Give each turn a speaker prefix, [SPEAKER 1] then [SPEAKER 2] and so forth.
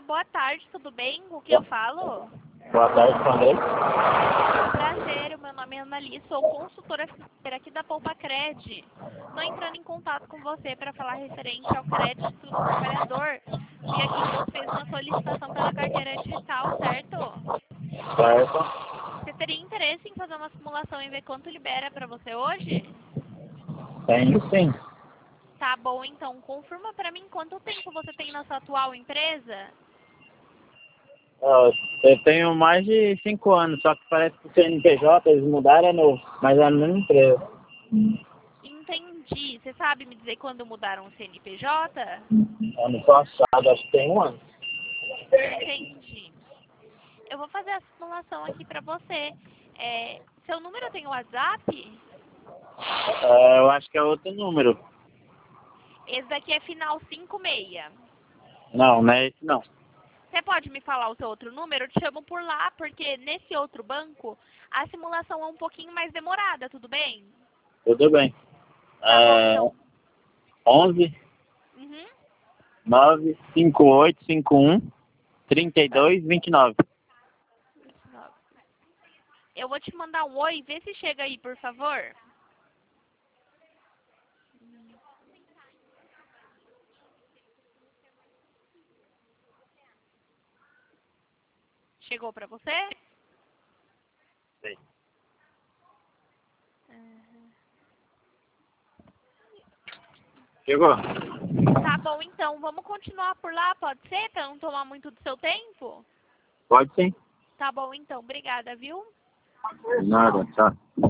[SPEAKER 1] boa tarde, tudo bem? Com quem eu falo?
[SPEAKER 2] Boa tarde, André.
[SPEAKER 1] Prazer, o meu nome é Annali, sou consultora financeira aqui da Poupa-Cred. Estou entrando em contato com você para falar referente ao crédito do trabalhador. Vi aqui que você fez uma solicitação pela carteira digital, certo?
[SPEAKER 2] Certo.
[SPEAKER 1] Você teria interesse em fazer uma simulação e ver quanto libera para você hoje?
[SPEAKER 2] Tenho sim.
[SPEAKER 1] Tá bom, então confirma para mim quanto tempo você tem na sua atual empresa?
[SPEAKER 2] Eu tenho mais de 5 anos, só que parece que o CNPJ eles mudaram, é novo, mas é a mesma empresa.
[SPEAKER 1] Entendi. Você sabe me dizer quando mudaram o CNPJ?
[SPEAKER 2] Ano passado, acho que tem um ano.
[SPEAKER 1] Entendi. Eu vou fazer a simulação aqui para você. Seu número tem WhatsApp?
[SPEAKER 2] Eu acho que é outro número.
[SPEAKER 1] Esse daqui é final 56.
[SPEAKER 2] Não, não é esse não.
[SPEAKER 1] Você pode me falar o seu outro número? Eu te chamo por lá, porque nesse outro banco a simulação é um pouquinho mais demorada, tudo bem?
[SPEAKER 2] Tudo bem.
[SPEAKER 1] Tá bom, então.
[SPEAKER 2] 11
[SPEAKER 1] Uhum.
[SPEAKER 2] 95851 3229.
[SPEAKER 1] Eu vou te mandar um oi, vê se chega aí, por favor. Chegou para você?
[SPEAKER 2] Sim. Chegou?
[SPEAKER 1] Tá bom, então. Vamos continuar por lá, pode ser? Para não tomar muito do seu tempo?
[SPEAKER 2] Pode sim.
[SPEAKER 1] Tá bom, então. Obrigada, viu?
[SPEAKER 2] Nada, tchau.